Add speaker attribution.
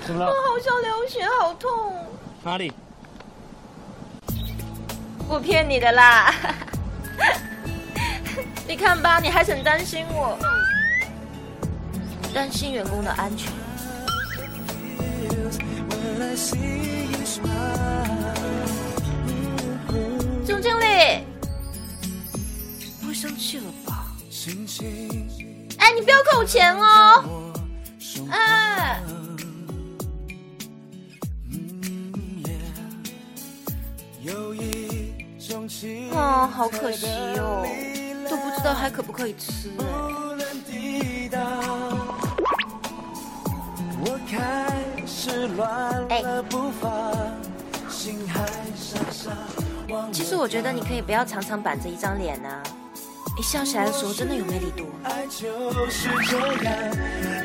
Speaker 1: 怎么了？
Speaker 2: 我好想流血，好痛。
Speaker 1: 哪里？
Speaker 2: 我骗你的啦。你看吧，你还是很担心我，担心员工的安全。总经理，不会生气了吧？哎，你不要扣钱哦！哎，哦，好可惜哦，都不知道还可不可以吃哎。其实我觉得你可以不要常常板着一张脸啊，一笑起来的时候真的有魅力多。